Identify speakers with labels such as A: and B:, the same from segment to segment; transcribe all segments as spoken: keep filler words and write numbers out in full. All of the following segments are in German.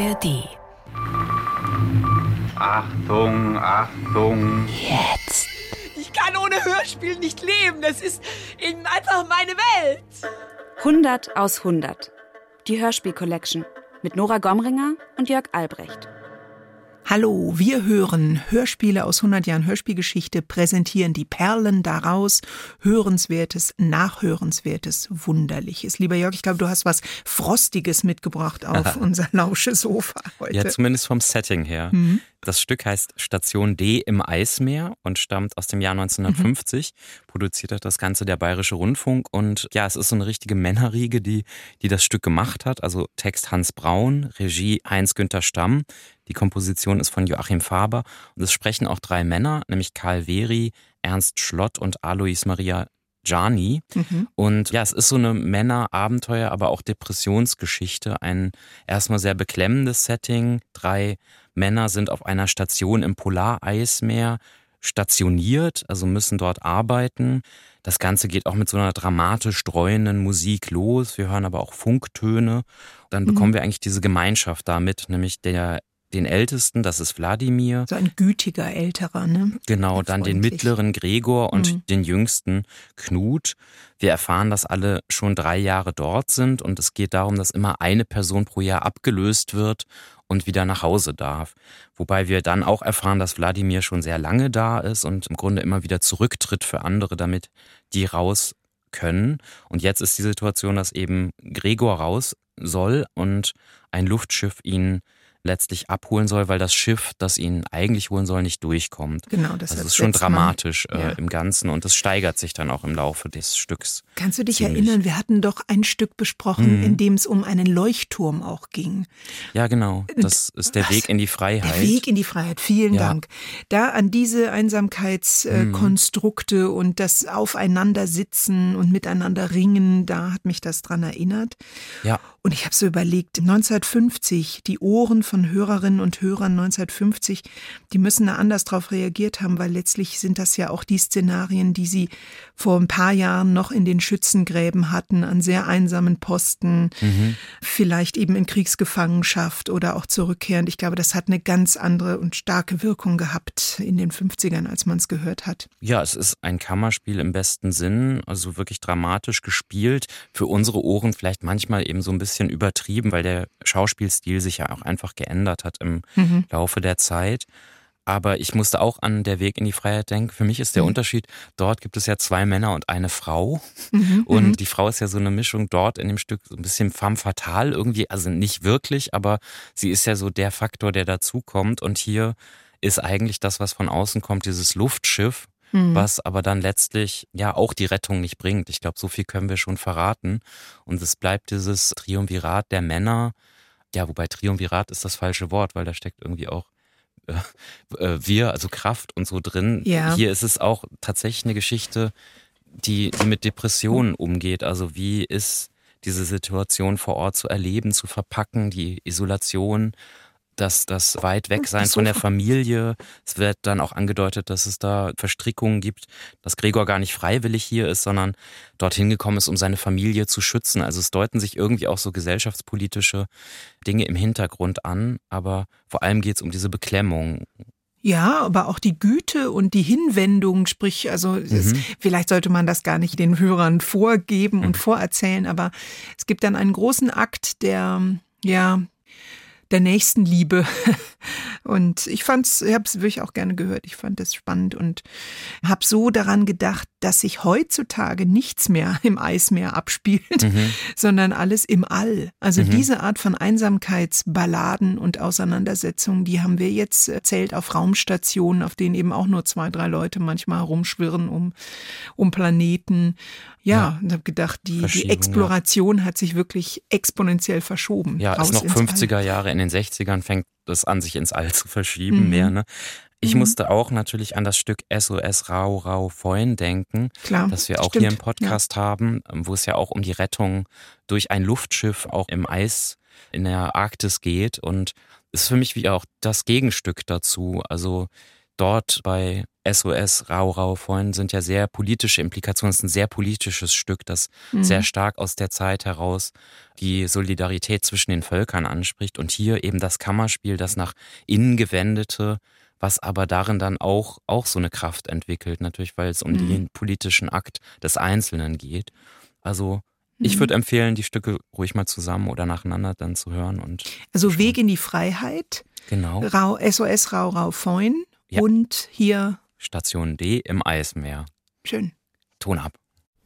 A: R D.
B: Achtung, Achtung.
A: Jetzt.
C: Ich kann ohne Hörspiel nicht leben. Das ist eben einfach meine Welt.
D: hundert aus hundert. Die Hörspiel-Collection mit Nora Gomringer und Jörg Albrecht.
E: Hallo, wir hören Hörspiele aus hundert Jahren Hörspielgeschichte, präsentieren die Perlen daraus, Hörenswertes, Nachhörenswertes, Wunderliches. Lieber Jörg, ich glaube, du hast was Frostiges mitgebracht auf unser Lauschesofa heute.
F: Ja, zumindest vom Setting her. Mhm. Das Stück heißt Station D im Eismeer und stammt aus dem Jahr neunzehnhundertfünfzig. Mhm. Produziert hat das Ganze der Bayerische Rundfunk. Und ja, es ist so eine richtige Männerriege, die, die das Stück gemacht hat. Also Text Hans Braun, Regie Heinz-Günther Stamm. Die Komposition ist von Joachim Faber. Und es sprechen auch drei Männer, nämlich Karl Wery, Ernst Schlott und Alois Maria Gianni. Mhm. Und ja, es ist so eine Männerabenteuer, aber auch Depressionsgeschichte. Ein erstmal sehr beklemmendes Setting. Drei Männer sind auf einer Station im Polareismeer stationiert, also müssen dort arbeiten. Das Ganze geht auch mit so einer dramatisch dreuenden Musik los. Wir hören aber auch Funktöne. Dann bekommen mhm. wir eigentlich diese Gemeinschaft damit, nämlich der den Ältesten, das ist Wladimir.
E: So ein gütiger Älterer, ne?
F: Genau, dann den mittleren Gregor und mhm. den jüngsten Knut. Wir erfahren, dass alle schon drei Jahre dort sind und es geht darum, dass immer eine Person pro Jahr abgelöst wird und wieder nach Hause darf. Wobei wir dann auch erfahren, dass Wladimir schon sehr lange da ist und im Grunde immer wieder zurücktritt für andere, damit die raus können. Und jetzt ist die Situation, dass eben Gregor raus soll und ein Luftschiff ihn letztlich abholen soll, weil das Schiff, das ihn eigentlich holen soll, nicht durchkommt.
E: Genau, das
F: also es ist schon dramatisch äh, ja. im Ganzen und es steigert sich dann auch im Laufe des Stücks.
E: Kannst du dich
F: ziemlich.
E: erinnern, wir hatten doch ein Stück besprochen, mhm. in dem es um einen Leuchtturm auch ging.
F: Ja, genau. Das ist der Was? Weg in die Freiheit.
E: Der Weg in die Freiheit, vielen
F: ja.
E: Dank. Da an diese Einsamkeitskonstrukte mhm. und das Aufeinandersitzen und miteinander ringen, da hat mich das dran erinnert.
F: Ja.
E: Und ich habe so überlegt, neunzehnhundertfünfzig, die Ohren von Hörerinnen und Hörern neunzehnhundertfünfzig, die müssen da anders drauf reagiert haben, weil letztlich sind das ja auch die Szenarien, die sie vor ein paar Jahren noch in den Schützengräben hatten, an sehr einsamen Posten, mhm. vielleicht eben in Kriegsgefangenschaft oder auch zurückkehrend. Ich glaube, das hat eine ganz andere und starke Wirkung gehabt in den fünfzigern, als man es gehört hat.
F: Ja, es ist ein Kammerspiel im besten Sinn, also wirklich dramatisch gespielt. Für unsere Ohren vielleicht manchmal eben so ein bisschen übertrieben, weil der Schauspielstil sich ja auch einfach geändert hat im mhm. Laufe der Zeit. Aber ich musste auch an Der Weg in die Freiheit denken. Für mich ist der mhm. Unterschied, dort gibt es ja zwei Männer und eine Frau. Mhm. Und mhm. die Frau ist ja so eine Mischung dort in dem Stück, so ein bisschen femme fatale irgendwie. Also nicht wirklich, aber sie ist ja so der Faktor, der dazukommt. Und hier ist eigentlich das, was von außen kommt, dieses Luftschiff, was aber dann letztlich ja auch die Rettung nicht bringt. Ich glaube, so viel können wir schon verraten. Und es bleibt dieses Triumvirat der Männer. Ja, wobei Triumvirat ist das falsche Wort, weil da steckt irgendwie auch äh, äh, wir, also Kraft und so drin.
E: Ja.
F: Hier ist es auch tatsächlich eine Geschichte, die, die mit Depressionen umgeht. Also wie ist diese Situation vor Ort zu erleben, zu verpacken, die Isolation, dass das weit weg sein von der Familie. Es wird dann auch angedeutet, dass es da Verstrickungen gibt, dass Gregor gar nicht freiwillig hier ist, sondern dorthin gekommen ist, um seine Familie zu schützen. Also es deuten sich irgendwie auch so gesellschaftspolitische Dinge im Hintergrund an, aber vor allem geht es um diese Beklemmung.
E: Ja, aber auch die Güte und die Hinwendung, sprich, also mhm. es, vielleicht sollte man das gar nicht den Hörern vorgeben und mhm. vorerzählen, aber es gibt dann einen großen Akt der, ja, der Nächstenliebe. Und ich fand's, ich habe es wirklich auch gerne gehört. Ich fand das spannend und habe so daran gedacht, dass sich heutzutage nichts mehr im Eismeer abspielt, mhm. sondern alles im All. Also mhm. diese Art von Einsamkeitsballaden und Auseinandersetzungen, die haben wir jetzt erzählt auf Raumstationen, auf denen eben auch nur zwei, drei Leute manchmal herumschwirren um, um Planeten. Ja, ja. Und habe gedacht, die, die Exploration ja. hat sich wirklich exponentiell verschoben.
F: Ja, ist noch fünfziger Jahre, in den sechzigern fängt das an, sich ins All zu verschieben, mhm. mehr, ne? Ich mhm. musste auch natürlich an das Stück S O S Rau Rau Foin denken,
E: Klar,
F: das wir auch
E: stimmt.
F: hier im Podcast ja. haben, wo es ja auch um die Rettung durch ein Luftschiff auch im Eis in der Arktis geht und ist für mich wie auch das Gegenstück dazu. Also dort bei S O S, Rau Rau Feun sind ja sehr politische Implikationen. Es ist ein sehr politisches Stück, das mhm. sehr stark aus der Zeit heraus die Solidarität zwischen den Völkern anspricht. Und hier eben das Kammerspiel, das nach innen gewendete, was aber darin dann auch, auch so eine Kraft entwickelt. Natürlich, weil es um mhm. den politischen Akt des Einzelnen geht. Also ich würde empfehlen, die Stücke ruhig mal zusammen oder nacheinander dann zu hören. Und
E: also Weg in die Freiheit,
F: genau.
E: Rau, S O S Rau Rau Feun
F: ja.
E: und hier
F: Station D im Eismeer.
E: Schön.
F: Ton ab.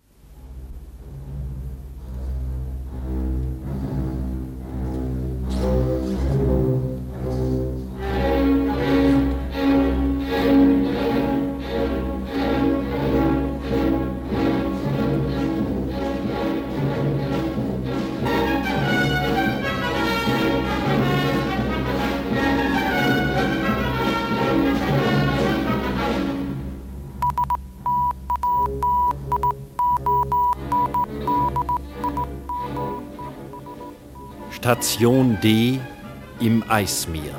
A: Station D im Eismeer.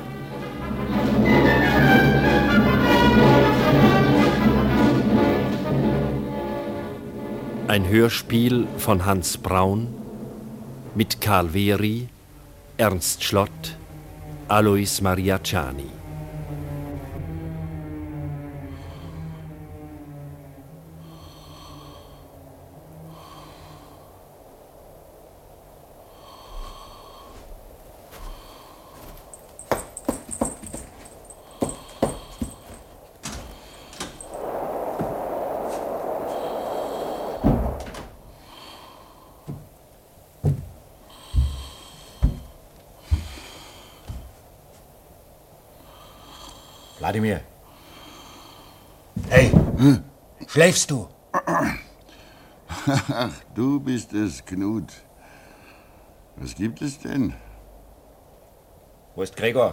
A: Ein Hörspiel von Hans Braun mit Karl Wery, Ernst Schlott, Alois Mariacciani.
G: Wladimir. Hey, hm? Schläfst du?
H: Ach, du bist es, Knut. Was gibt es denn?
G: Wo ist Gregor?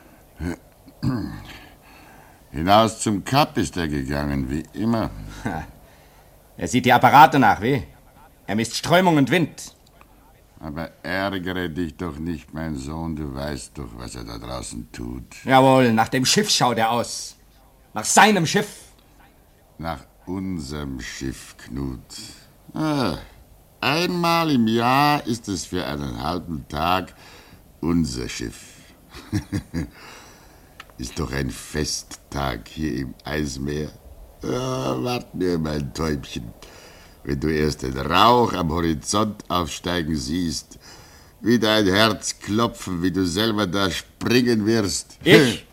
H: Hinaus zum Kap ist er gegangen, wie immer.
G: Er sieht die Apparate nach, wie? Er misst Strömung und Wind.
H: Aber ärgere dich doch nicht, mein Sohn. Du weißt doch, was er da draußen tut.
G: Jawohl, nach dem Schiff schaut er aus. Nach seinem Schiff.
H: Nach unserem Schiff, Knut. Ah, einmal im Jahr ist es für einen halben Tag unser Schiff. Ist doch ein Festtag hier im Eismeer. Ah, wart mir, mein Täubchen. Wenn du erst den Rauch am Horizont aufsteigen siehst, wie dein Herz klopfen, wie du selber da springen wirst.
G: Ich?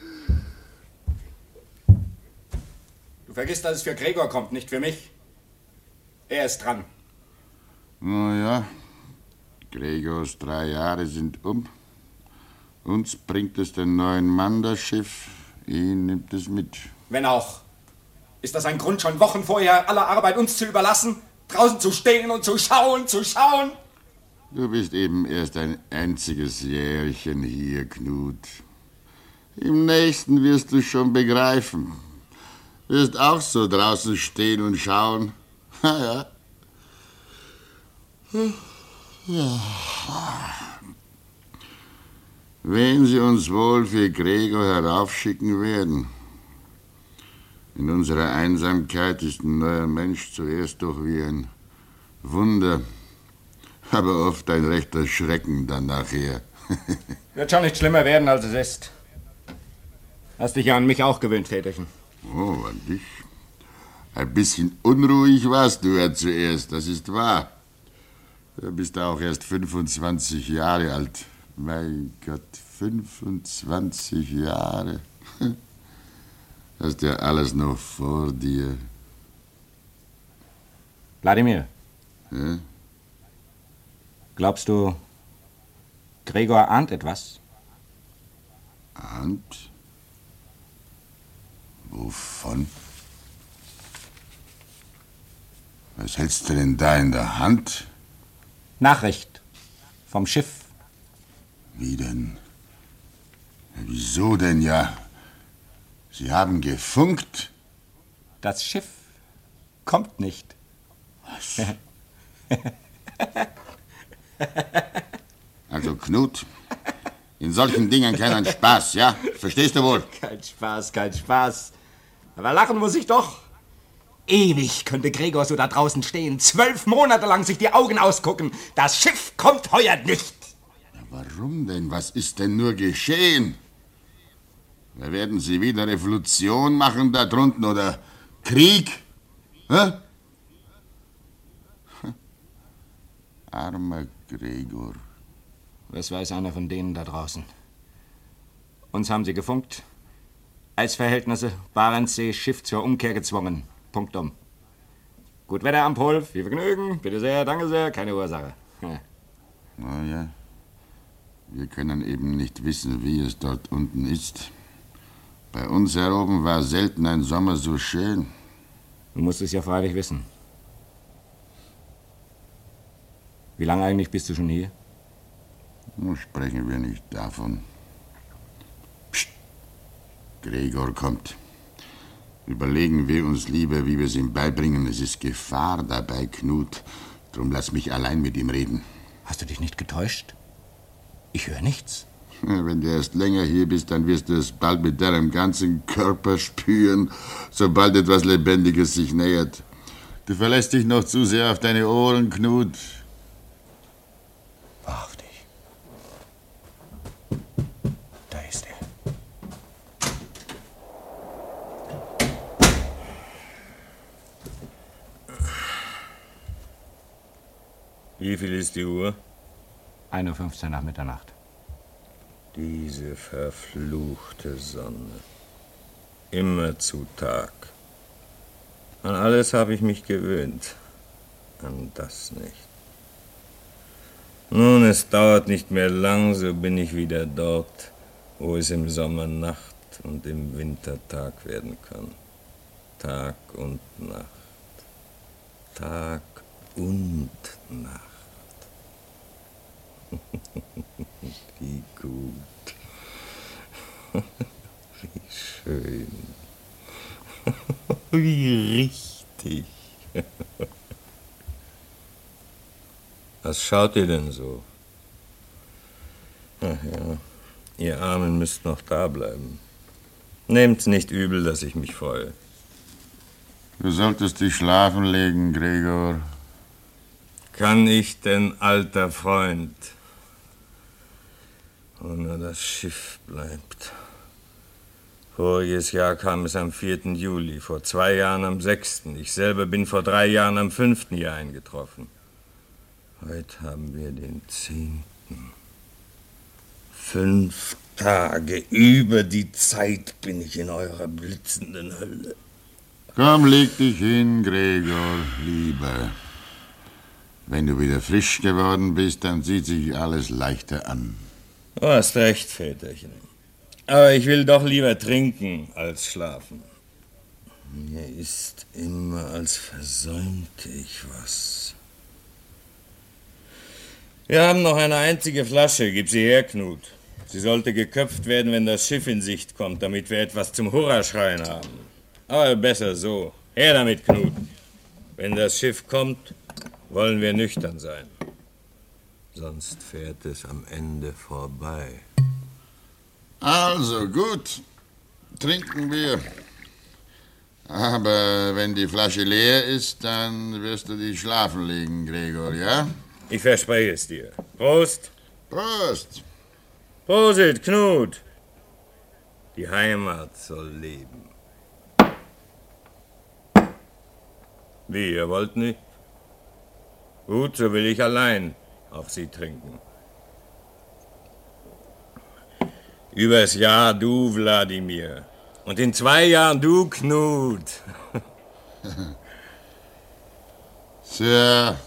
G: Du vergisst, dass es für Gregor kommt, nicht für mich. Er ist dran.
H: Na ja, Gregors drei Jahre sind um. Uns bringt es den neuen Mann, das Schiff. Ihn nimmt es mit.
G: Wenn auch. Ist das ein Grund, schon Wochen vorher aller Arbeit uns zu überlassen? Draußen zu stehen und zu schauen, zu schauen?
H: Du bist eben erst ein einziges Jährchen hier, Knut. Im nächsten wirst du schon begreifen. Wirst auch so draußen stehen und schauen. Ja. Ja. Wen sie uns wohl für Gregor heraufschicken werden. In unserer Einsamkeit ist ein neuer Mensch zuerst doch wie ein Wunder, aber oft ein rechter Schrecken dann nachher.
G: Wird schon nicht schlimmer werden, als es ist. Hast dich ja an mich auch gewöhnt, Väterchen.
H: Oh, an dich? Ein bisschen unruhig warst du ja zuerst, das ist wahr. Du bist auch erst fünfundzwanzig Jahre alt. Mein Gott, fünfundzwanzig Jahre. Hast ja alles noch vor dir.
G: Wladimir.
H: Ja?
G: Glaubst du, Gregor ahnt etwas?
H: Ahnt? Wovon? Was hältst du denn da in der Hand?
G: Nachricht. Vom Schiff.
H: Wie denn? Ja, wieso denn ja? Sie haben gefunkt?
G: Das Schiff kommt nicht.
H: Was? Also Knut, in solchen Dingen keinen Spaß, ja? Verstehst du wohl?
G: Kein Spaß, kein Spaß. Aber lachen muss ich doch. Ewig könnte Gregor so da draußen stehen, zwölf Monate lang sich die Augen ausgucken. Das Schiff kommt heuer nicht.
H: Warum denn? Was ist denn nur geschehen? Da werden Sie wieder Revolution machen da drunten oder Krieg? Hä? Armer Gregor.
G: Was weiß einer von denen da draußen? Uns haben sie gefunkt. Eisverhältnisse, Barentssee, Schiff zur Umkehr gezwungen. Punktum. Gut Wetter am Pol, viel Vergnügen. Bitte sehr, danke sehr, keine Ursache. Ja.
H: Na ja, wir können eben nicht wissen, wie es dort unten ist. Bei uns hier oben war selten ein Sommer so schön.
G: Du musst es ja freilich wissen. Wie lange eigentlich bist du schon hier?
H: Nun sprechen wir nicht davon. Psst. Gregor kommt. Überlegen wir uns lieber, wie wir es ihm beibringen. Es ist Gefahr dabei, Knut. Drum lass mich allein mit ihm reden.
G: Hast du dich nicht getäuscht? Ich höre nichts.
H: Wenn du erst länger hier bist, dann wirst du es bald mit deinem ganzen Körper spüren, sobald etwas Lebendiges sich nähert. Du verlässt dich noch zu sehr auf deine Ohren, Knut.
G: Wahrhaftig. Da ist er.
I: Wie viel ist die Uhr?
G: ein Uhr fünfzehn nach Mitternacht.
I: Diese verfluchte Sonne. Immer zu Tag. An alles habe ich mich gewöhnt. An das nicht. Nun, es dauert nicht mehr lang, so bin ich wieder dort, wo es im Sommer Nacht und im Winter Tag werden kann. Tag und Nacht. Tag und Nacht. Wie gut. Wie schön. Wie richtig. Was schaut ihr denn so? Ach ja, ihr Armen müsst noch da bleiben. Nehmt's nicht übel, dass ich mich freue.
H: Du solltest dich schlafen legen, Gregor.
I: Kann ich denn, alter Freund? Wo nur das Schiff bleibt. Voriges Jahr kam es am vierten Juli, vor zwei Jahren am sechsten Ich selber bin vor drei Jahren am fünften hier eingetroffen. Heute haben wir den zehnten Fünf Tage über die Zeit bin ich in eurer blitzenden Hölle.
H: Komm, leg dich hin, Gregor, lieber. Wenn du wieder frisch geworden bist, dann sieht sich alles leichter an.
I: Du hast recht, Väterchen. Aber ich will doch lieber trinken als schlafen. Mir ist immer, als versäumte ich was. Wir haben noch eine einzige Flasche. Gib sie her, Knut. Sie sollte geköpft werden, wenn das Schiff in Sicht kommt, damit wir etwas zum Hurraschreien haben. Aber besser so. Her damit, Knut. Wenn das Schiff kommt, wollen wir nüchtern sein. Sonst fährt es am Ende vorbei.
H: Also, gut. Trinken wir. Aber wenn die Flasche leer ist, dann wirst du dich schlafen legen, Gregor, ja?
I: Ich verspreche es dir. Prost.
H: Prost.
I: Prosit, Knut. Die Heimat soll leben. Wie, ihr wollt nicht? Gut, so will ich allein auf sie trinken. Übers Jahr du, Wladimir. Und in zwei Jahren du, Knut.
H: Tja,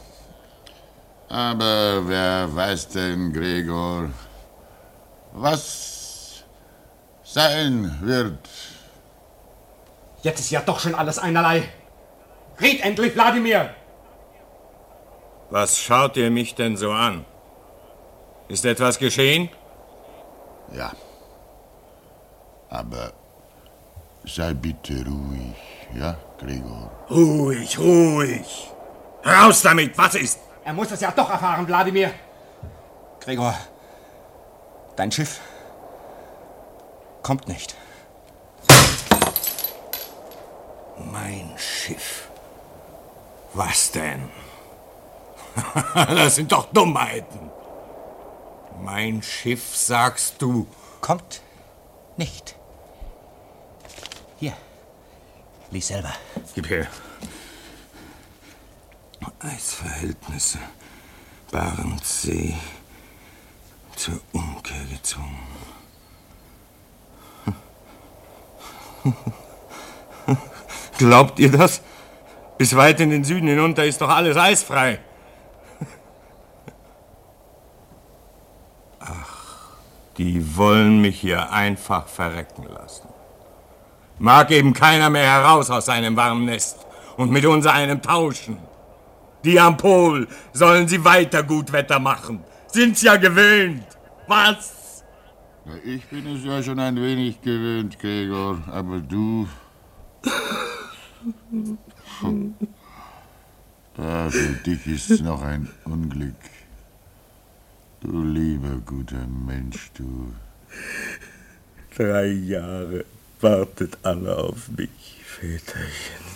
H: aber wer weiß denn, Gregor, was sein wird?
G: Jetzt ist ja doch schon alles einerlei. Red endlich, Wladimir!
I: Was schaut ihr mich denn so an? Ist etwas geschehen?
H: Ja. Aber sei bitte ruhig, ja, Gregor?
I: Ruhig, ruhig. Raus damit, was ist?
G: Er muss es ja doch erfahren, Wladimir. Gregor, dein Schiff kommt nicht.
I: Mein Schiff. Was denn? Das sind doch Dummheiten. Mein Schiff, sagst du?
J: Kommt nicht. Hier, lies selber.
I: Gib her. Eisverhältnisse. Barentssee. Zur Umkehr gezwungen. Glaubt ihr das? Bis weit in den Süden hinunter ist doch alles eisfrei. Ach, die wollen mich hier einfach verrecken lassen. Mag eben keiner mehr heraus aus seinem warmen Nest und mit uns einem tauschen. Die am Pol sollen sie weiter Gutwetter machen. Sind's ja gewöhnt. Was?
H: Ja, ich bin es ja schon ein wenig gewöhnt, Gregor, aber du... Ja, für dich ist's noch ein Unglück. Du lieber guter Mensch, du.
I: Drei Jahre wartet alle auf mich, Väterchen.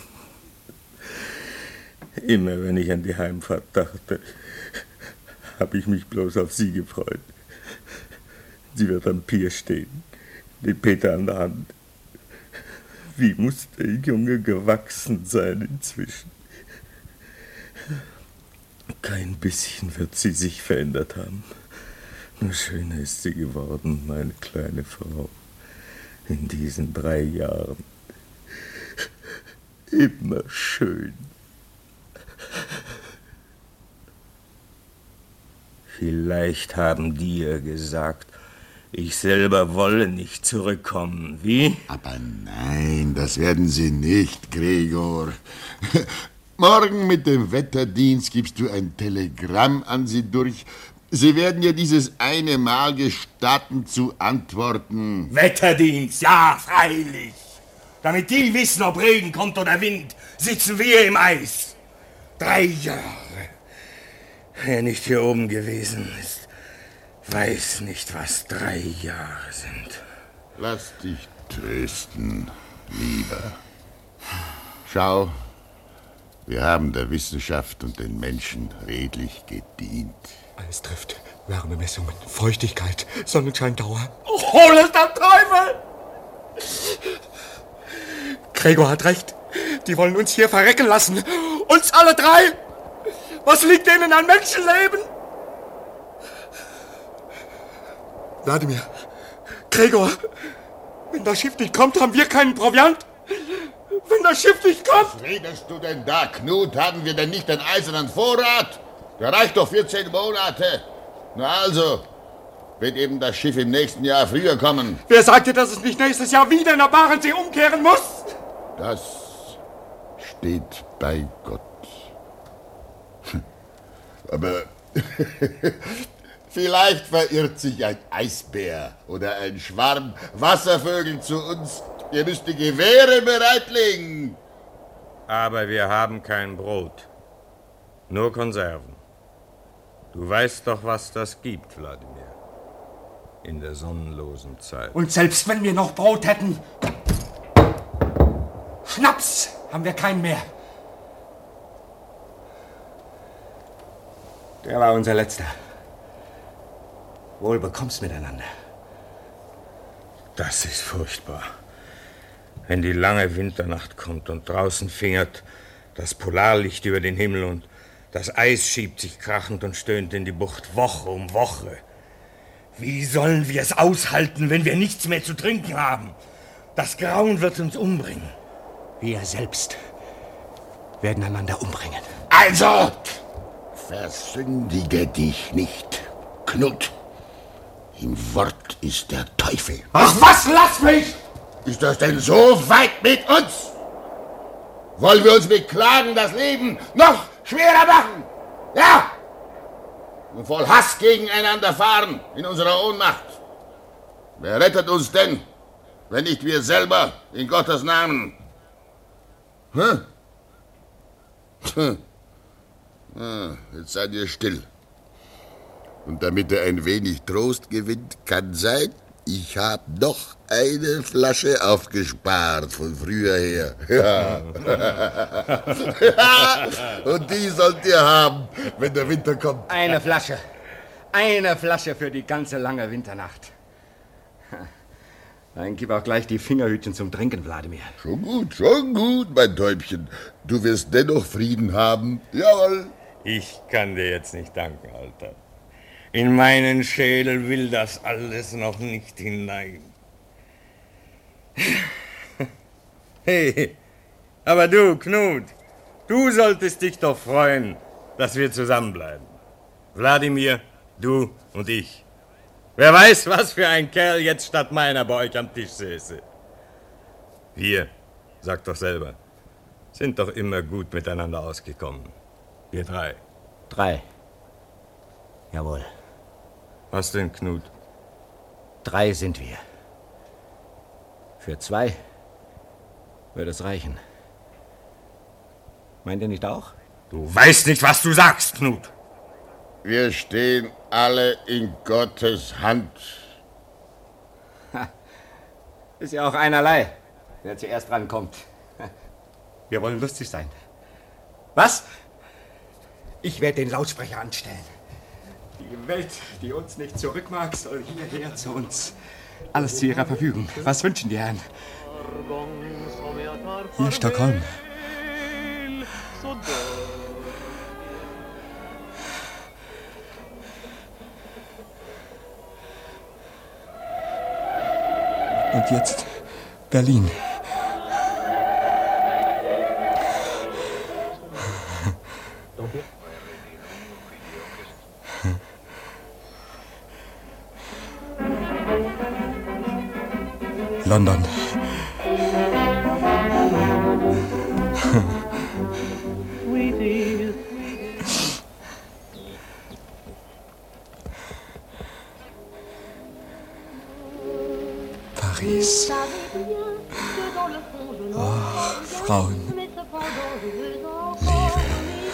I: Immer wenn ich an die Heimfahrt dachte, habe ich mich bloß auf sie gefreut. Sie wird am Pier stehen, mit Peter an der Hand. Wie muss der Junge gewachsen sein inzwischen? Kein bisschen wird sie sich verändert haben. Nur schöner ist sie geworden, meine kleine Frau, in diesen drei Jahren. Immer schön. Vielleicht haben die ihr gesagt, ich selber wolle nicht zurückkommen. Wie?
H: Aber nein, das werden sie nicht, Gregor. Morgen mit dem Wetterdienst gibst du ein Telegramm an sie durch. Sie werden dir dieses eine Mal gestatten zu antworten.
I: Wetterdienst, ja, freilich. Damit die wissen, ob Regen kommt oder Wind, sitzen wir im Eis. Drei Jahre. Wer nicht hier oben gewesen ist, weiß nicht, was drei Jahre sind.
H: Lass dich trösten, Lieber. Schau, wir haben der Wissenschaft und den Menschen redlich gedient.
K: Alles trifft. Wärmemessungen, Feuchtigkeit, Sonnenscheindauer.
C: Oh, hol es der Teufel!
K: Gregor hat recht. Die wollen uns hier verrecken lassen. Uns alle drei. Was liegt denen an Menschenleben? Wladimir, Gregor, wenn das Schiff nicht kommt, haben wir keinen Proviant. Wenn das Schiff nicht kommt...
H: Was redest du denn da, Knut? Haben wir denn nicht den eisernen Vorrat? Der reicht doch vierzehn Monate. Na also, wird eben das Schiff im nächsten Jahr früher kommen.
K: Wer sagte, dass es nicht nächstes Jahr wieder in der Barentssee umkehren muss?
H: Das steht bei Gott. Aber vielleicht verirrt sich ein Eisbär oder ein Schwarm Wasservögel zu uns. Ihr müsst die Gewehre bereitlegen.
I: Aber wir haben kein Brot. Nur Konserven. Du weißt doch, was das gibt, Wladimir. In der sonnenlosen Zeit.
K: Und selbst wenn wir noch Brot hätten... Schnaps haben wir keinen mehr. Der war unser letzter. Wohl bekomm's miteinander.
I: Das ist furchtbar. Wenn die lange Winternacht kommt und draußen fingert das Polarlicht über den Himmel und das Eis schiebt sich krachend und stöhnt in die Bucht, Woche um Woche. Wie sollen wir es aushalten, wenn wir nichts mehr zu trinken haben? Das Grauen wird uns umbringen.
K: Wir selbst werden einander umbringen.
H: Also, versündige dich nicht, Knut. Im Wort ist der Teufel.
K: Ach was, lass mich!
H: Ist das denn so weit mit uns? Wollen wir uns beklagen, das Leben noch schwerer machen? Ja! Und voll Hass gegeneinander fahren in unserer Ohnmacht. Wer rettet uns denn, wenn nicht wir selber in Gottes Namen? Hm? Hm. Ah, jetzt seid ihr still. Und damit er ein wenig Trost gewinnt, kann sein, Ich habe noch eine Flasche aufgespart von früher her. Ja. Und die sollt ihr haben, wenn der Winter kommt.
G: Eine Flasche. Eine Flasche für die ganze lange Winternacht. Dann gib auch gleich die Fingerhütchen zum Trinken, Wladimir.
H: Schon gut, schon gut, mein Täubchen. Du wirst dennoch Frieden haben. Jawohl.
I: Ich kann dir jetzt nicht danken, Alter. In meinen Schädel will das alles noch nicht hinein. Hey, aber du, Knut, du solltest dich doch freuen, dass wir zusammenbleiben. Wladimir, du und ich. Wer weiß, was für ein Kerl jetzt statt meiner bei euch am Tisch säße. Wir, sag doch selber, sind doch immer gut miteinander ausgekommen. Wir drei.
G: Drei. Jawohl.
I: Was denn, Knut?
G: Drei sind wir. Für zwei würde es reichen. Meint ihr nicht auch?
I: Du weißt nicht, was du sagst, Knut.
H: Wir stehen alle in Gottes Hand.
G: Ha. Ist ja auch einerlei, wer zuerst rankommt. Wir wollen lustig sein. Was? Ich werde den Lautsprecher anstellen. Die Welt, die uns nicht zurück mag, soll hierher zu uns. Alles zu ihrer Verfügung. Was wünschen die Herren? Hier Stockholm. Und jetzt Berlin. London. Paris. Oh, Frauen. Liebe.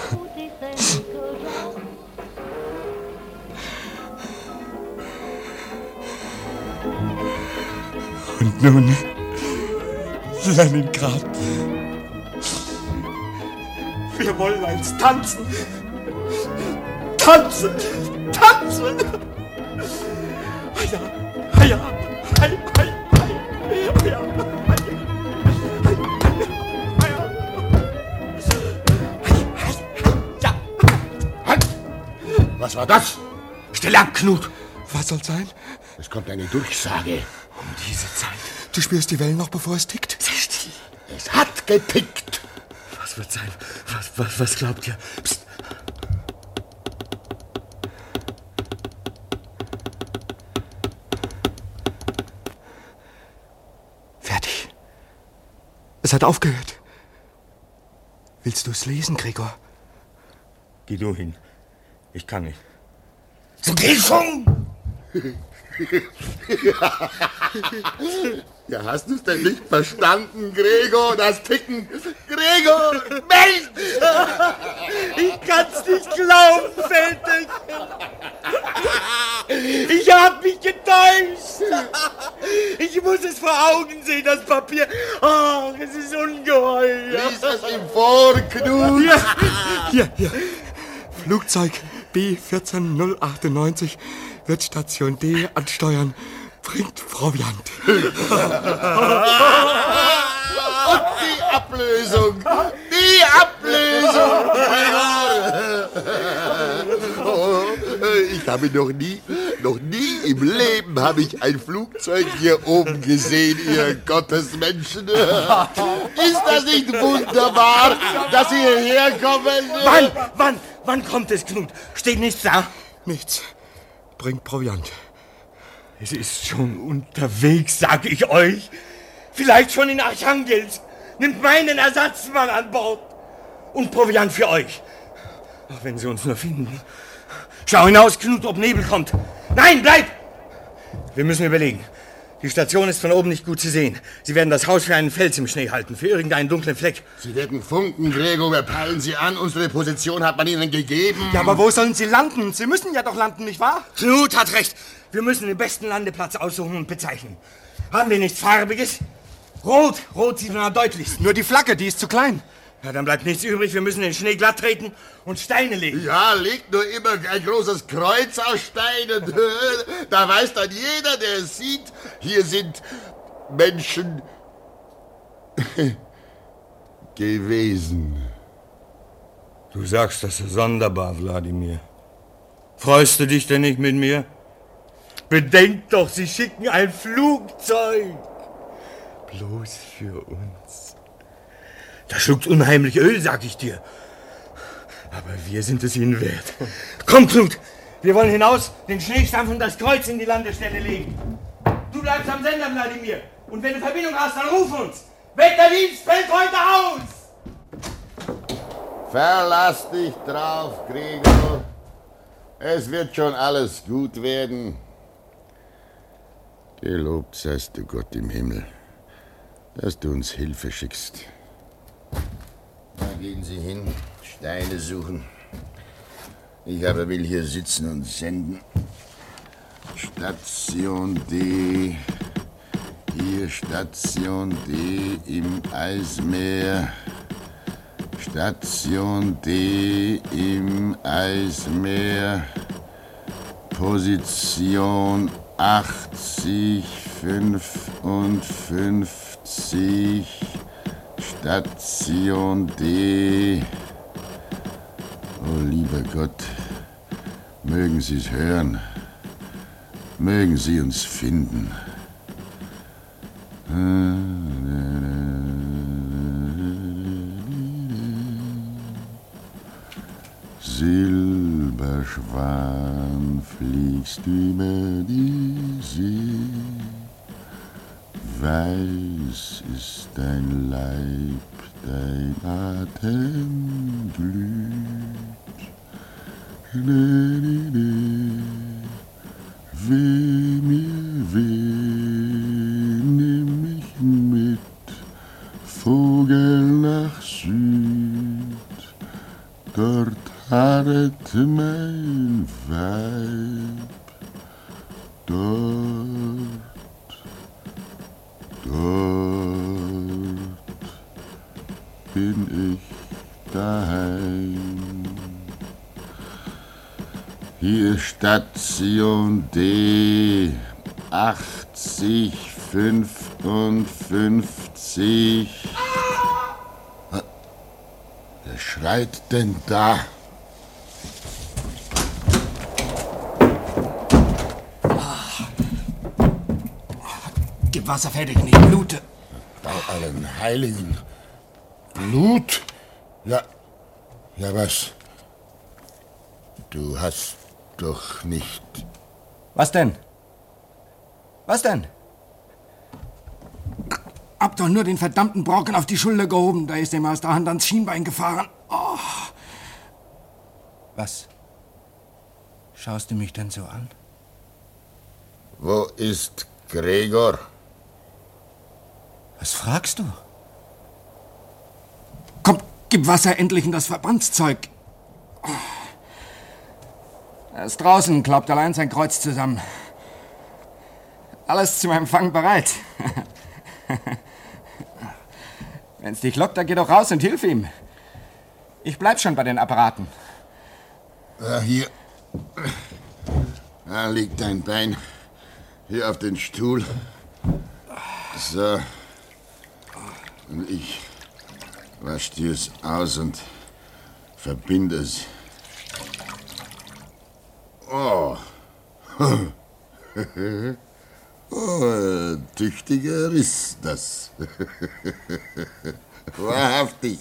G: Und nun Leningrad. Wir wollen eins tanzen. Tanzen. Tanzen. Ja, ja, ja, ja,
H: Was war das?
K: Stille ab, Knut. Was soll sein?
H: Es kommt eine Durchsage.
K: Um diese Zeit. Du spürst die Wellen noch, bevor es tickt?
H: Es hat getickt.
K: Was wird sein? Was, was, was glaubt ihr? Psst. Fertig. Es hat aufgehört. Willst du es lesen, Gregor?
I: Geh du hin. Ich kann nicht.
K: So geh schon!
H: Ja, hast du es denn nicht verstanden, Gregor? Das Ticken. Gregor! Mensch!
K: Ich kann's nicht glauben, Väterchen! Ich hab mich getäuscht! Ich muss es vor Augen sehen, das Papier. Ach, es ist ungeheuer.
H: Lies es ihm vor, Knut.
K: Hier, hier, hier. Flugzeug B vierzehn null achtundneunzig wird Station D ansteuern. Bringt Proviant.
H: Und die Ablösung. Die Ablösung. Oh, ich habe noch nie, noch nie im Leben habe ich ein Flugzeug hier oben gesehen, ihr Gottesmenschen. Ist das nicht wunderbar, dass Sie hierher kommen?
K: Wann, wann, wann kommt es, Knut? Steht nichts da? Nichts. Bringt Proviant. Es ist schon unterwegs, sag ich euch. Vielleicht schon in Archangelsk. Nimmt meinen Ersatzmann an Bord. Und Proviant für euch. Ach, wenn sie uns nur finden. Schau hinaus, Knut, ob Nebel kommt. Nein, bleib! Wir müssen überlegen. Die Station ist von oben nicht gut zu sehen. Sie werden das Haus für einen Fels im Schnee halten, für irgendeinen dunklen Fleck.
H: Sie werden funken, Gregor. Wir peilen Sie an. Unsere Position hat man Ihnen gegeben.
K: Ja, aber wo sollen Sie landen? Sie müssen ja doch landen, nicht wahr? Knut hat recht. Wir müssen den besten Landeplatz aussuchen und bezeichnen. Haben wir nichts Farbiges? Rot. Rot sieht man am deutlichsten.
L: Nur die Flagge, die ist zu klein.
K: Ja, dann bleibt nichts übrig. Wir müssen den Schnee glatt treten und Steine legen.
H: Ja, legt nur immer ein großes Kreuz aus Steinen. Da weiß dann jeder, der es sieht, hier sind Menschen gewesen.
K: Du sagst das so sonderbar, Wladimir. Freust du dich denn nicht mit mir? Bedenk doch, sie schicken ein Flugzeug. Bloß für uns. Das schluckt unheimlich Öl, sag ich dir. Aber wir sind es ihnen wert. Komm, Knut, wir wollen hinaus, den Schneestampf und das Kreuz in die Landestelle legen. Du bleibst am Sender, Wladimir. Und wenn du Verbindung hast, dann ruf uns. Wetterdienst fällt heute aus.
H: Verlass dich drauf, Gregor. Es wird schon alles gut werden. Gelobt seist du Gott im Himmel, dass du uns Hilfe schickst. Da gehen Sie hin, Steine suchen. Ich aber will hier sitzen und senden. Station D. Hier Station D im Eismeer. Station D im Eismeer. Position achtzig, fünfundfünfzig. Station D. Oh, lieber Gott, mögen Sie es hören, mögen Sie uns finden. Silberschwan fliegst über die See. Weiß ist dein Leib, dein Atem glüht. Weh mir weh, nimm mich mit, Vogel nach Süd. Dort harret mein Weib, dort. Dort bin ich daheim. Hier Station D, achtzig, fünfundfünfzig. Wer schreit denn da?
L: Gib Wasser fertig, nicht blute.
H: Bei allen Heiligen. Blut? Ja, ja was? Du hast doch nicht...
L: Was denn? Was denn? Hab doch nur den verdammten Brocken auf die Schulter gehoben. Da ist ihm aus der Hand ans Schienbein gefahren. Oh. Was? Schaust du mich denn so an?
H: Wo ist Gregor?
L: Was fragst du? Komm, gib Wasser endlich in das Verbandszeug. Er ist draußen, klappt allein sein Kreuz zusammen. Alles zum Empfang bereit. Wenn's dich lockt, dann geh doch raus und hilf ihm. Ich bleib schon bei den Apparaten.
H: Ah, hier. Da liegt dein Bein. Hier auf den Stuhl. So. Und ich wasch dir's aus und verbinde es. Oh. Oh, tüchtiger Riss, das. Wahrhaftig.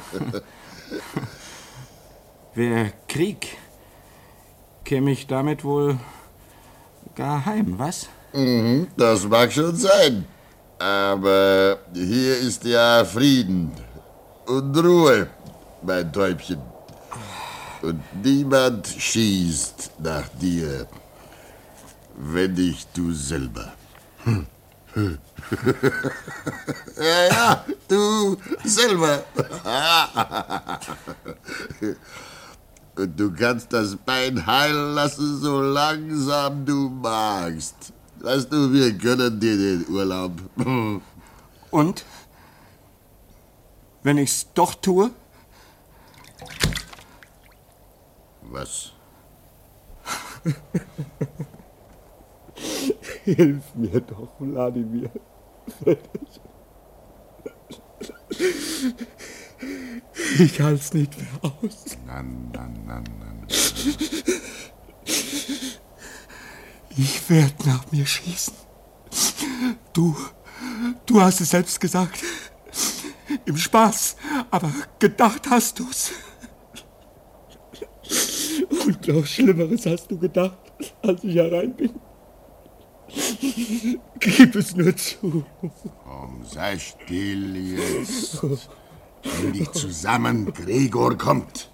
L: Wer Krieg, käme ich damit wohl gar heim, was?
H: Mhm, das mag schon sein. Aber hier ist ja Frieden und Ruhe, mein Täubchen. Und niemand schießt nach dir, wenn nicht du selber. Hm. Ja, ja, du selber. Und du kannst das Bein heilen lassen, so langsam du magst. Weißt du, wir gönnen dir den Urlaub.
K: Und? Wenn ich's doch tue?
H: Was?
K: Hilf mir doch, Wladimir. Ich halt's nicht mehr aus.
H: Nein, nein, nein, nein.
K: Ich werde nach mir schießen. Du, du hast es selbst gesagt. Im Spaß, aber gedacht hast du's. Und noch Schlimmeres hast du gedacht, als ich herein bin. Gib es nur zu.
H: Komm, sei still jetzt. Nimm dich zusammen, Gregor kommt.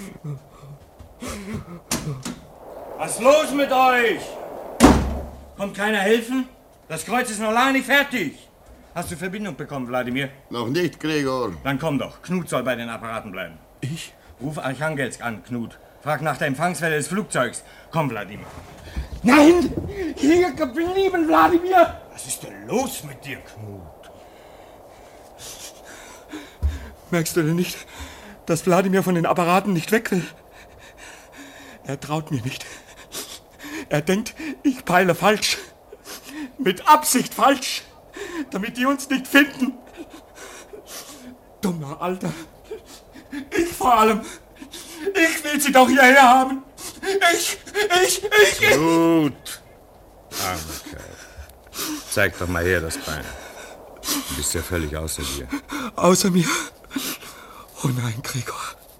I: Was ist los mit euch? Kommt keiner helfen? Das Kreuz ist noch lange nicht fertig. Hast du Verbindung bekommen, Wladimir?
H: Noch nicht, Gregor.
I: Dann komm doch. Knut soll bei den Apparaten bleiben.
K: Ich?
I: Ruf Archangelsk an, Knut. Frag nach der Empfangswelle des Flugzeugs. Komm, Wladimir.
K: Nein! Hier geblieben, Wladimir!
I: Was ist denn los mit dir, Knut?
K: Merkst du denn nicht, dass Wladimir von den Apparaten nicht weg will? Er traut mir nicht. Er denkt, ich peile falsch. Mit Absicht falsch. Damit die uns nicht finden. Dummer Alter. Ich vor allem. Ich will sie doch hierher haben. Ich, ich, ich, ich.
I: Gut. Armer Kerl. Zeig doch mal her das Bein. Du bist ja völlig außer dir.
K: Außer mir? Oh nein, Gregor.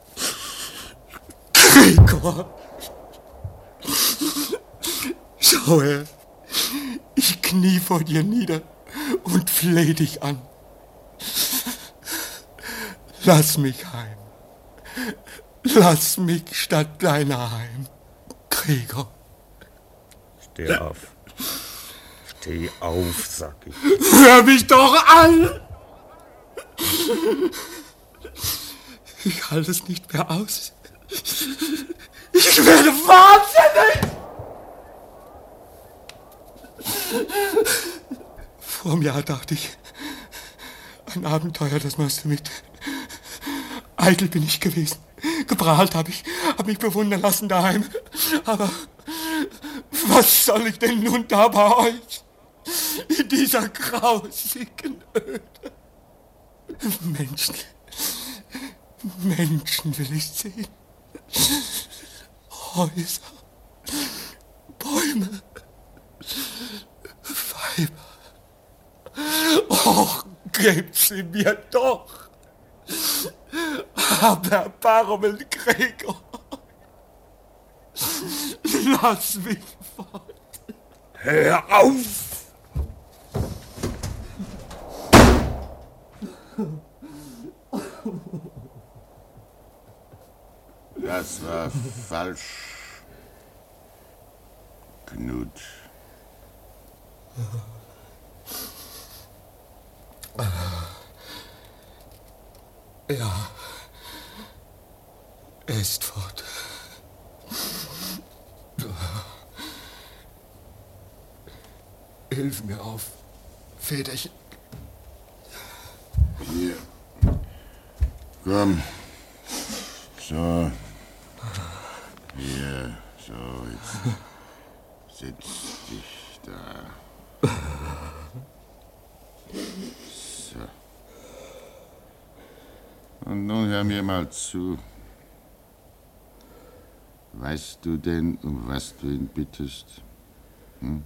K: Gregor. Schau her. Ich knie vor dir nieder und fleh dich an. Lass mich heim. Lass mich statt deiner heim, Gregor.
I: Steh auf. Steh auf, sag ich.
K: Hör mich doch an! Ich halte es nicht mehr aus. Ich werde wahnsinnig! Vor einem Jahr dachte ich, ein Abenteuer, das machst du mit. Eitel bin ich gewesen. Geprahlt habe ich, hab mich bewundern lassen daheim. Aber was soll ich denn nun da bei euch? In dieser grausigen Öde. Menschen, Menschen will ich sehen. Häuser, Bäume, Weiber. Och, gebt sie mir doch. Aber Barmel, Gregor, lass mich fort.
I: Hör auf!
H: Das war falsch, Knut.
K: Ja, er ist fort. Hilf mir auf, Väterchen.
H: Hier. Komm. So. Hier. So, jetzt setz dich da. So. Und nun hör mir mal zu. Weißt du denn, um was du ihn bittest? Hm?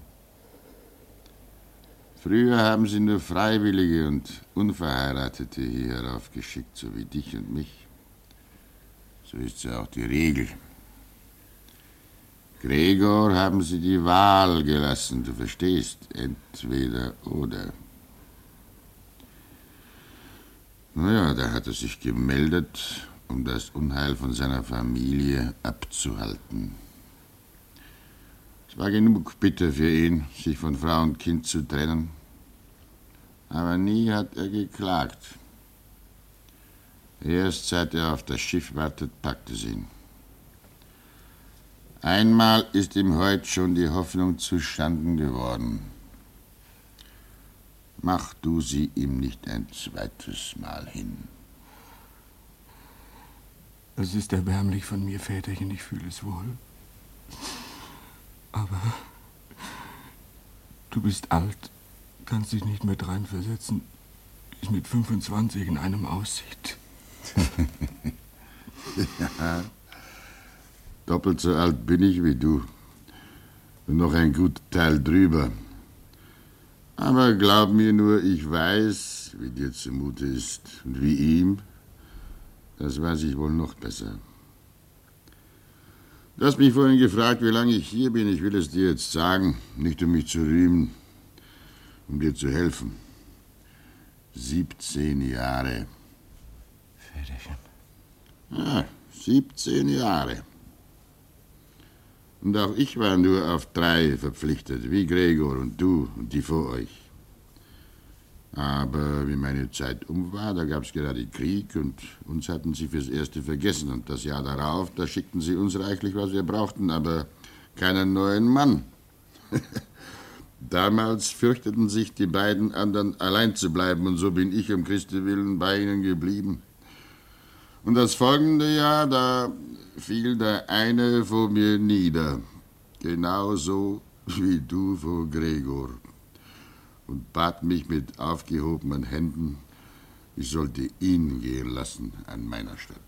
H: Früher haben sie nur Freiwillige und Unverheiratete hier heraufgeschickt, so wie dich und mich. So ist ja auch die Regel. Gregor haben sie die Wahl gelassen, du verstehst, entweder oder. Naja, da hat er sich gemeldet, um das Unheil von seiner Familie abzuhalten. Es war genug bitter für ihn, sich von Frau und Kind zu trennen. Aber nie hat er geklagt. Erst seit er auf das Schiff wartet, packt es ihn. Einmal ist ihm heute schon die Hoffnung zuschanden geworden. Mach du sie ihm nicht ein zweites Mal hin.
K: Es ist erbärmlich von mir, Väterchen, ich fühle es wohl. Aber du bist alt, kannst dich nicht mehr dreinversetzen, wie es mit fünfundzwanzig in einem aussieht.
H: Ja, doppelt so alt bin ich wie du. Und noch ein guter Teil drüber. Aber glaub mir nur, ich weiß, wie dir zumute ist und wie ihm. Das weiß ich wohl noch besser. Du hast mich vorhin gefragt, wie lange ich hier bin. Ich will es dir jetzt sagen, nicht um mich zu rühmen, um dir zu helfen. siebzehn Jahre.
J: Väterchen.
H: Ja, siebzehn Jahre. Und auch ich war nur auf drei verpflichtet, wie Gregor und du und die vor euch. Aber wie meine Zeit um war, da gab es gerade Krieg und uns hatten sie fürs Erste vergessen. Und das Jahr darauf, da schickten sie uns reichlich, was wir brauchten, aber keinen neuen Mann. Damals fürchteten sich die beiden anderen, allein zu bleiben, und so bin ich um Christi willen bei ihnen geblieben. Und das folgende Jahr, da fiel der eine vor mir nieder, genauso wie du vor Gregor, und bat mich mit aufgehobenen Händen, ich sollte ihn gehen lassen an meiner Stadt.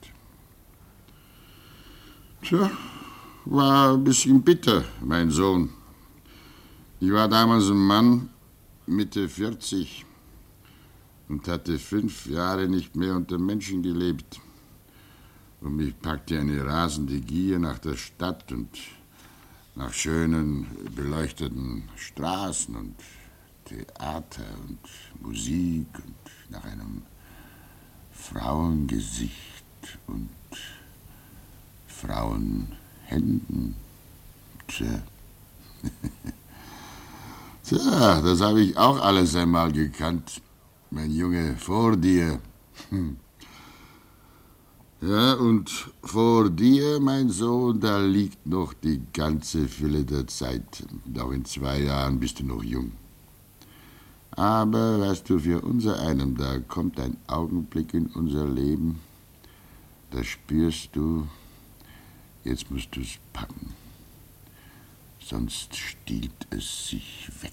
H: Tja, war ein bisschen bitter, mein Sohn. Ich war damals ein Mann, Mitte vierzig, und hatte fünf Jahre nicht mehr unter Menschen gelebt. Und mich packte eine rasende Gier nach der Stadt und nach schönen, beleuchteten Straßen und Theater und Musik und nach einem Frauengesicht und Frauenhänden. Tja. Tja, das habe ich auch alles einmal gekannt, mein Junge, vor dir. Hm. Ja, und vor dir, mein Sohn, da liegt noch die ganze Fülle der Zeit. Und auch in zwei Jahren bist du noch jung. Aber, weißt du, für unser einen, da kommt ein Augenblick in unser Leben, da spürst du, jetzt musst du es packen. Sonst stiehlt es sich weg.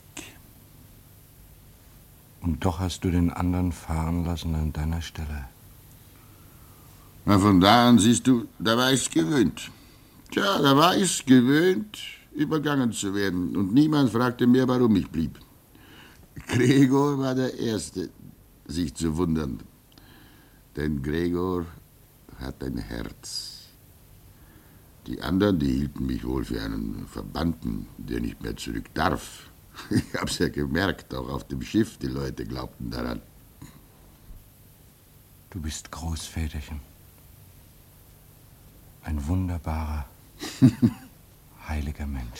K: Und doch hast du den anderen fahren lassen an deiner Stelle.
H: Na, von da an, siehst du, da war ich's gewöhnt. Tja, da war ich's gewöhnt, übergangen zu werden. Und niemand fragte mehr, warum ich blieb. Gregor war der Erste, sich zu wundern. Denn Gregor hat ein Herz. Die anderen, die hielten mich wohl für einen Verbannten, der nicht mehr zurück darf. Ich hab's ja gemerkt, auch auf dem Schiff, die Leute glaubten daran.
K: Du bist groß, Väterchen. Ein wunderbarer, heiliger Mensch.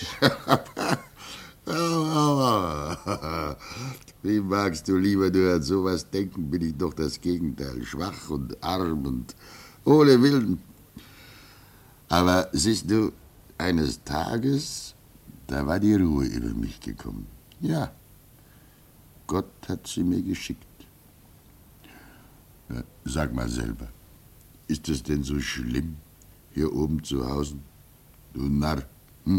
H: Wie magst du, lieber, du an sowas denken, bin ich doch das Gegenteil. Schwach und arm und ohne Willen. Aber siehst du, eines Tages, da war die Ruhe über mich gekommen. Ja, Gott hat sie mir geschickt. Na, sag mal selber, ist es denn so schlimm, hier oben zu Hause? Du Narr, hm?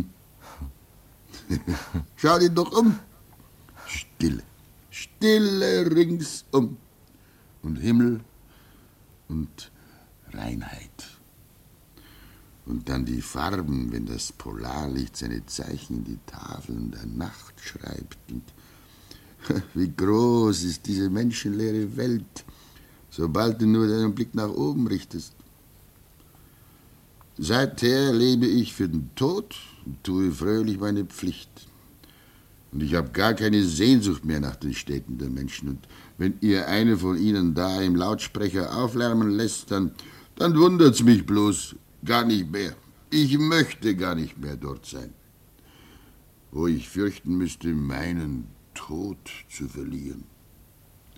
H: Schau dich doch um. Stille, Stille ringsum. Und Himmel und Reinheit. Und dann die Farben, wenn das Polarlicht seine Zeichen in die Tafeln der Nacht schreibt. Und wie groß ist diese menschenleere Welt, sobald du nur deinen Blick nach oben richtest. Seither lebe ich für den Tod und tue fröhlich meine Pflicht. Und ich habe gar keine Sehnsucht mehr nach den Städten der Menschen. Und wenn ihr eine von ihnen da im Lautsprecher auflärmen lässt, dann, dann wundert's mich bloß gar nicht mehr. Ich möchte gar nicht mehr dort sein, wo ich fürchten müsste, meinen Tod zu verlieren.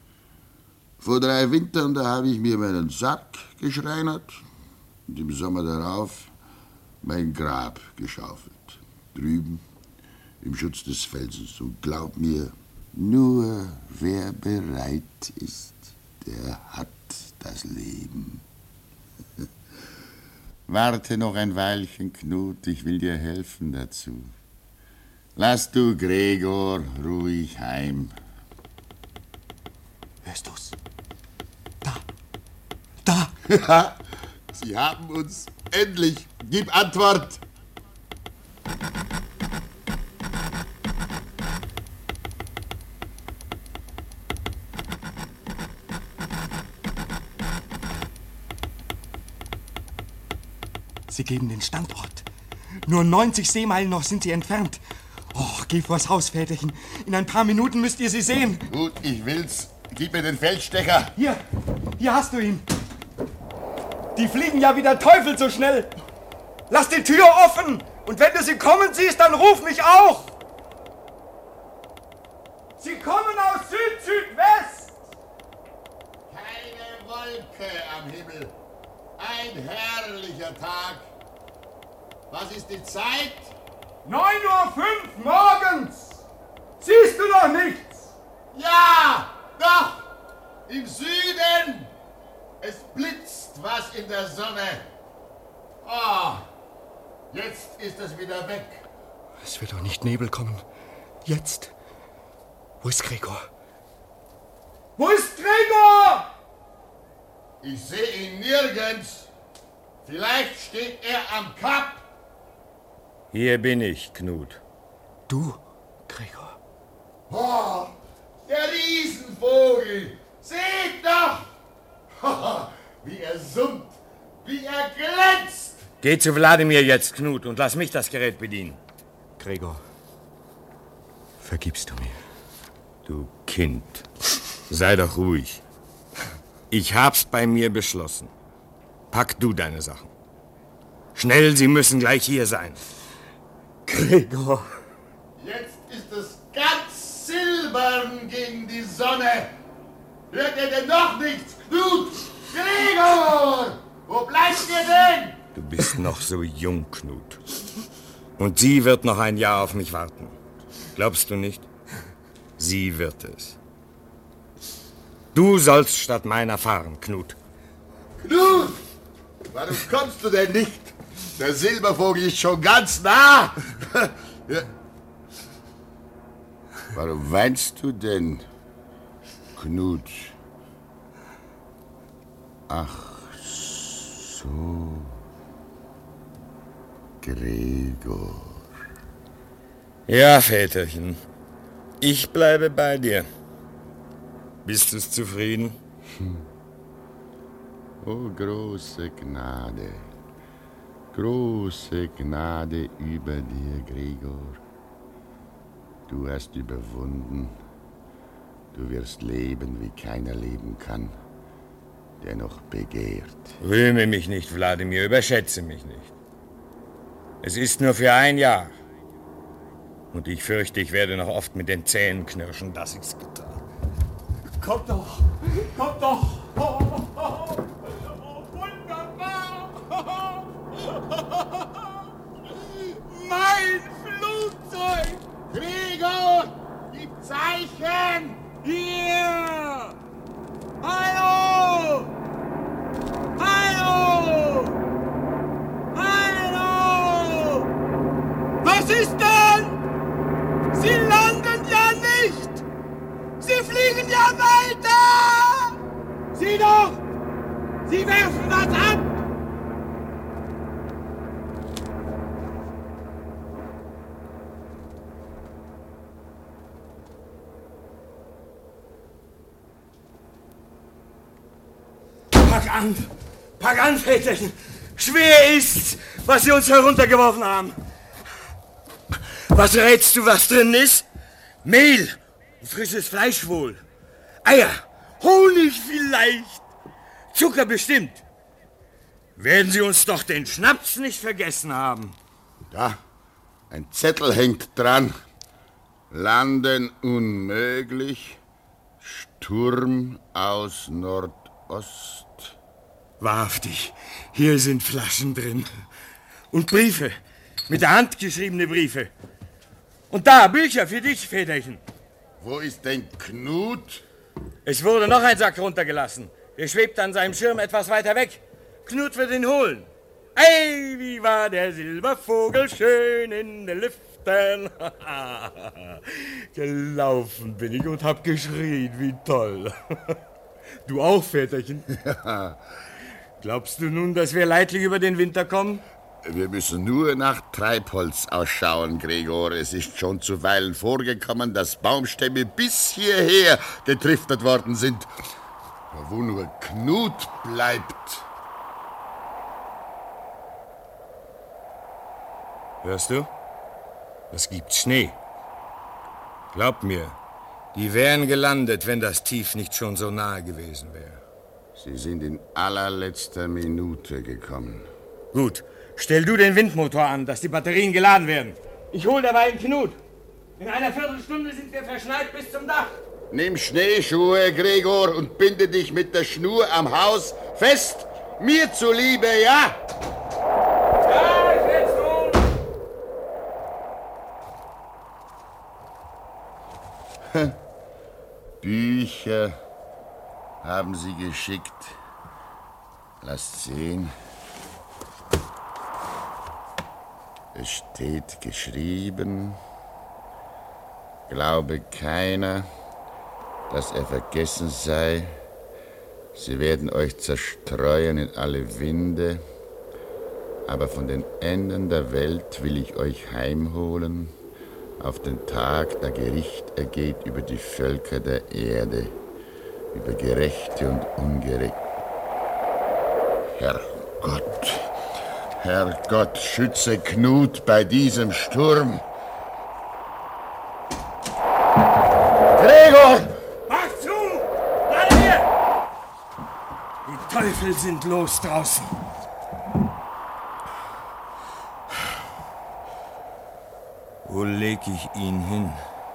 H: Vor drei Wintern, da habe ich mir meinen Sarg geschreinert und im Sommer darauf mein Grab geschaufelt. Drüben im Schutz des Felsens. Und glaub mir, nur wer bereit ist, der hat das Leben. Warte noch ein Weilchen, Knut, ich will dir helfen dazu. Lass du Gregor ruhig heim.
K: Hörst du's? Da. Da.
H: Ja, sie haben uns. Endlich. Gib Antwort.
K: Sie geben den Standort. Nur neunzig Seemeilen noch sind sie entfernt. Oh, geh vors Haus, Väterchen. In ein paar Minuten müsst ihr sie sehen.
H: Gut, ich will's. Gib mir den Feldstecher.
K: Hier, hier hast du ihn. Die fliegen ja wie der Teufel so schnell. Lass die Tür offen. Und wenn du sie kommen siehst, dann ruf mich auch. Sie kommen aus Süd-Südwest.
H: Keine Wolke am Himmel. Ein herrlicher Tag. Was ist die Zeit?
K: neun Uhr fünf morgens. Siehst du noch nichts?
H: Ja, doch. Im Süden. Es blitzt was in der Sonne. Oh, jetzt ist es wieder weg.
K: Es wird doch nicht Nebel kommen. Jetzt. Wo ist Gregor? Wo ist Gregor?
H: Ich sehe ihn nirgends. Vielleicht steht er am Kap.
I: Hier bin ich, Knut.
K: Du, Gregor?
H: Oh, der Riesenvogel. Seht doch, wie er summt, wie er glänzt.
I: Geh zu Wladimir jetzt, Knut, und lass mich das Gerät bedienen.
K: Gregor, vergibst du mir?
I: Du Kind, sei doch ruhig. Ich hab's bei mir beschlossen. Pack du deine Sachen. Schnell, sie müssen gleich hier sein.
K: Gregor.
H: Jetzt ist es ganz silbern gegen die Sonne. Hört ihr denn noch nichts? Knut! Gregor! Wo bleibt ihr denn?
I: Du bist noch so jung, Knut. Und sie wird noch ein Jahr auf mich warten. Glaubst du nicht? Sie wird es. Du sollst statt meiner fahren, Knut.
H: Knut! Warum kommst du denn nicht? Der Silbervogel ist schon ganz nah. Ja. Warum weinst du denn, Knut? Ach so, Gregor.
I: Ja, Väterchen, ich bleibe bei dir. Bist du zufrieden?
H: Hm. Oh, große Gnade, große Gnade über dir, Gregor. Du hast überwunden. Du wirst leben, wie keiner leben kann, der noch begehrt.
I: Rühme mich nicht, Wladimir, überschätze mich nicht. Es ist nur für ein Jahr. Und ich fürchte, ich werde noch oft mit den Zähnen knirschen, dass ich's getan.
K: Komm doch, komm doch. Oh, oh, oh. Oh, wunderbar. Mein Flugzeug.
H: Gregor, gib Zeichen.
K: Hier! Hallo! Hallo! Hallo! Was ist denn? Sie landen ja nicht! Sie fliegen ja weiter! Sieh doch! Sie werfen was ab! Pack an! Pack an, Väterchen! Schwer ist's, was Sie uns heruntergeworfen haben!
I: Was rätst du, was drin ist? Mehl, frisches Fleisch wohl, Eier, Honig vielleicht, Zucker bestimmt. Werden Sie uns doch den Schnaps nicht vergessen haben.
H: Da, ein Zettel hängt dran. Landen unmöglich, Turm aus Nordost.
K: Wahrhaftig, hier sind Flaschen drin. Und Briefe, mit der Hand geschriebene Briefe. Und da, Bücher für dich, Väterchen.
H: Wo ist denn Knut?
K: Es wurde noch ein Sack runtergelassen. Er schwebt an seinem Schirm etwas weiter weg. Knut wird ihn holen. Ei, wie war der Silbervogel schön in den Lüften. Gelaufen bin ich und hab geschrien, wie toll. Du auch, Väterchen?
H: Ja.
K: Glaubst du nun, dass wir leidlich über den Winter kommen?
H: Wir müssen nur nach Treibholz ausschauen, Gregor. Es ist schon zuweilen vorgekommen, dass Baumstämme bis hierher getriftet worden sind. Wo nur Knut bleibt.
K: Hörst du? Es gibt Schnee. Glaub mir, die wären gelandet, wenn das Tief nicht schon so nahe gewesen wäre.
H: Sie sind in allerletzter Minute gekommen.
K: Gut, stell du den Windmotor an, dass die Batterien geladen werden. Ich hol dabei einen Knut. In einer Viertelstunde sind wir verschneit bis zum Dach.
H: Nimm Schneeschuhe, Gregor, und binde dich mit der Schnur am Haus fest. Mir zuliebe, ja?
K: Ja, ich will's tun.
H: Bücher haben sie geschickt. Lasst sehen. Es steht geschrieben: Glaube keiner, dass er vergessen sei. Sie werden euch zerstreuen in alle Winde, aber von den Enden der Welt will ich euch heimholen, auf den Tag, da Gericht ergeht über die Völker der Erde, über Gerechte und Ungerechte. Herrgott, Herrgott, schütze Knut bei diesem Sturm. Gregor!
K: Mach zu! Bleib hier! Die Teufel sind los draußen. Wo leg ich ihn hin?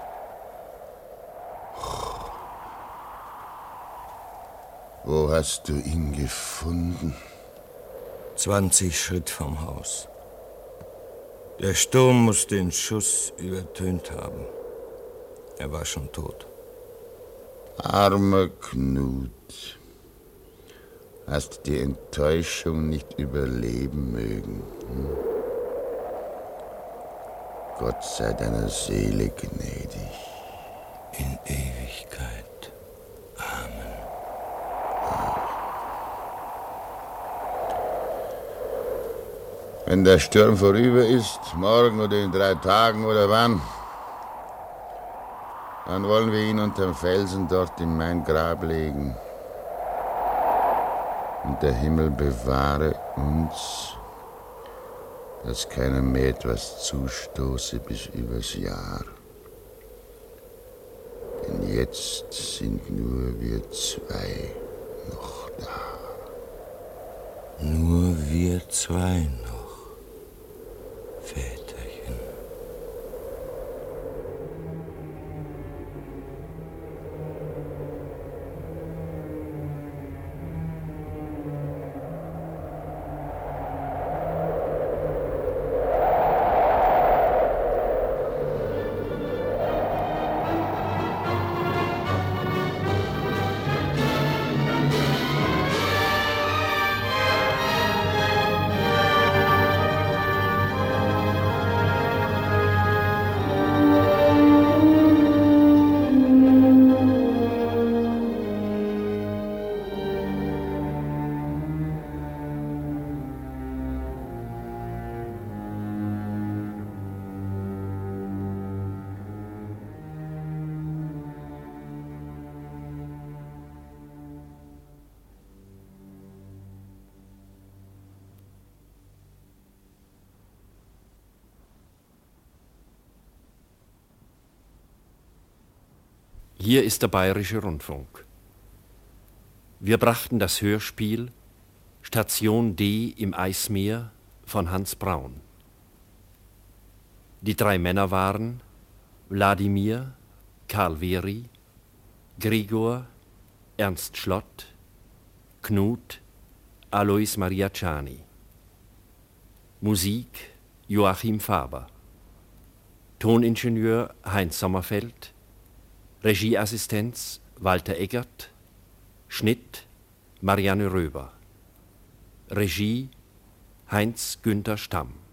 H: Wo hast du ihn gefunden?
K: Zwanzig Schritt vom Haus. Der Sturm muss den Schuss übertönt haben. Er war schon tot.
H: Armer Knut. Hast die Enttäuschung nicht überleben mögen. Hm? Gott sei deiner Seele gnädig.
K: In Ewigkeit. Amen.
H: Wenn der Sturm vorüber ist, morgen oder in drei Tagen oder wann, dann wollen wir ihn unterm Felsen dort in mein Grab legen. Und der Himmel bewahre uns, dass keiner mehr etwas zustoße bis übers Jahr. Denn jetzt sind nur wir zwei noch da.
K: Nur wir zwei noch, Väterchen.
A: Hier ist der Bayerische Rundfunk. Wir brachten das Hörspiel Station D im Eismeer von Hans Braun. Die drei Männer waren Wladimir, Karl Wery, Grigor Ernst Schlott, Knut Alois Maria Czani. Musik Joachim Faber. Toningenieur Heinz Sommerfeld. Regieassistenz Walter Eggert. Schnitt Marianne Röber. Regie Heinz Günther Stamm.